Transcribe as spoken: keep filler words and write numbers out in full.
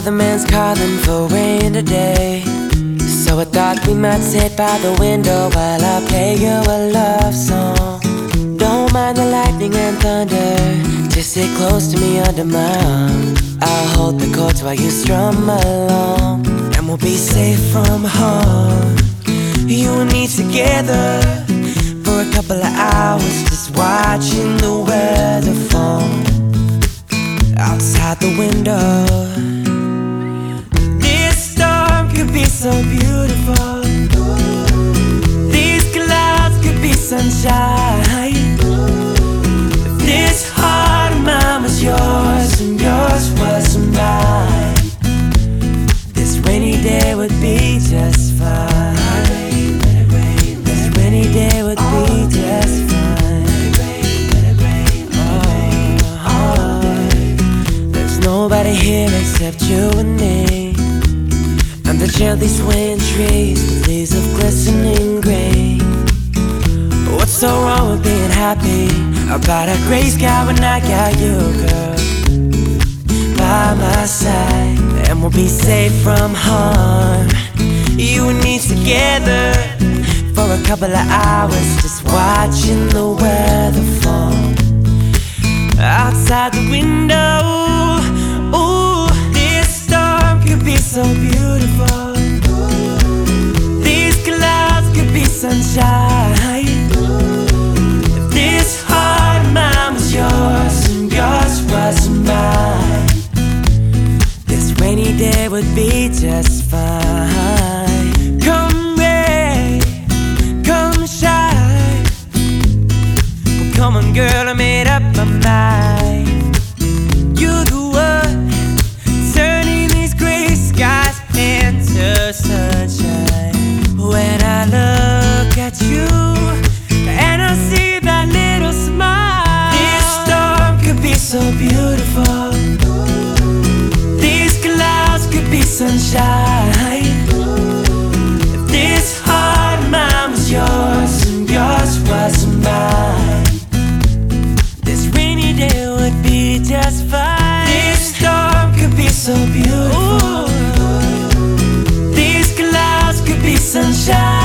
weatherman's calling for rain today, so I thought we might sit by the window while I play you a love song. Don't mind the lightning and thunder, just sit close to me under my arm. I'll hold the chords while you strum along, and we'll be safe from harm. You and me together for a couple of hours, just watching the weather fall outside the window. This storm could be so beautiful. These clouds could be sunshine. If this heart of mine was yours and yours was mine, this rainy day would be just fine. This rainy day would be just fine. Nobody here except you and me, and the gently swaying trees with leaves of glistening green. What's so wrong with being happy about a gray sky when I got you, girl, by my side? And we'll be safe from harm, you and me together for a couple of hours, just watching the weather fall outside the window. Ooh, this storm could be so beautiful. These clouds could be sunshine. If this heart of mine was yours and yours was mine, this rainy day would be just fine. Come rain, come shine. Well, come on girl, I made up my mind. You're the one turning these gray skies into sunshine. When I look at you and I see that little smile, this storm could be so beautiful. These clouds could be sunshine. If this heart of mine was yours and yours was mine, this rainy day would be just fine. This storm could be so beautiful. Ooh. These clouds could be sunshine.